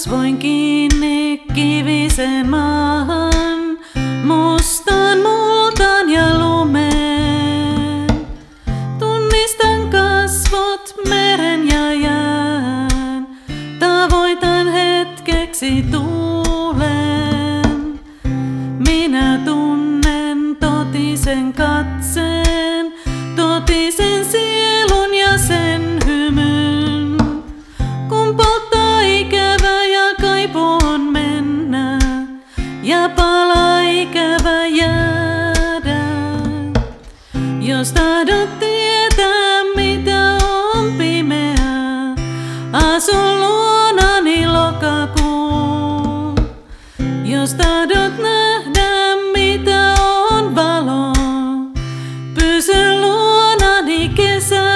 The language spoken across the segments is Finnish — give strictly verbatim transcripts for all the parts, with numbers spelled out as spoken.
Kasvoin kiinni kiviseen maahan, mustaan multaan ja lumeen. Tunnistan kasvot, meren ja jään, tavoitan hetkeksi tuulen. Minä tunnen totisen katseen, totisen sielun ja sen hymyn. Kun polttaa ikävä ja kaipuu on mennä, ja palaa ikävä jäädä. Jos tahdot tietää mitä on pimeää, asun luonani lokakuu. Jos tahdot nähdä mitä on valo, pysy luonani kesä.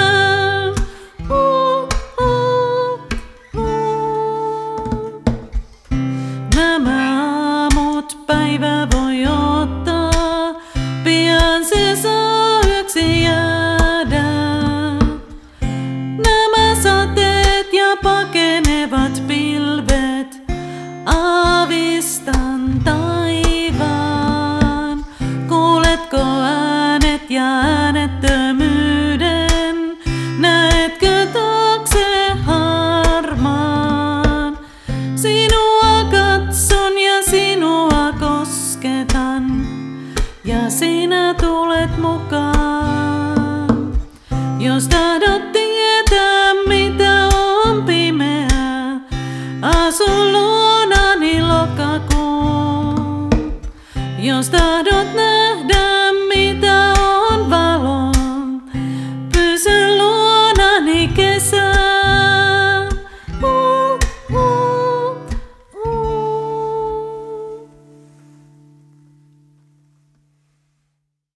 Uh, uh, uh. Nämä aamut päivä voi ottaa, pian se saa yöksi jäädä. Nämä sateet ja pakenevat pilvet, aavistan taivaan. Kuuletko äänet ja äänettömyyden? Näetkö taakse harmaan? Sinua katson ja sinua kosketan, ja sinä tulet mukaan. Jos tahdot tietää mitä on pimeää, asun luonani lokakuu. Jos tahdot nähdä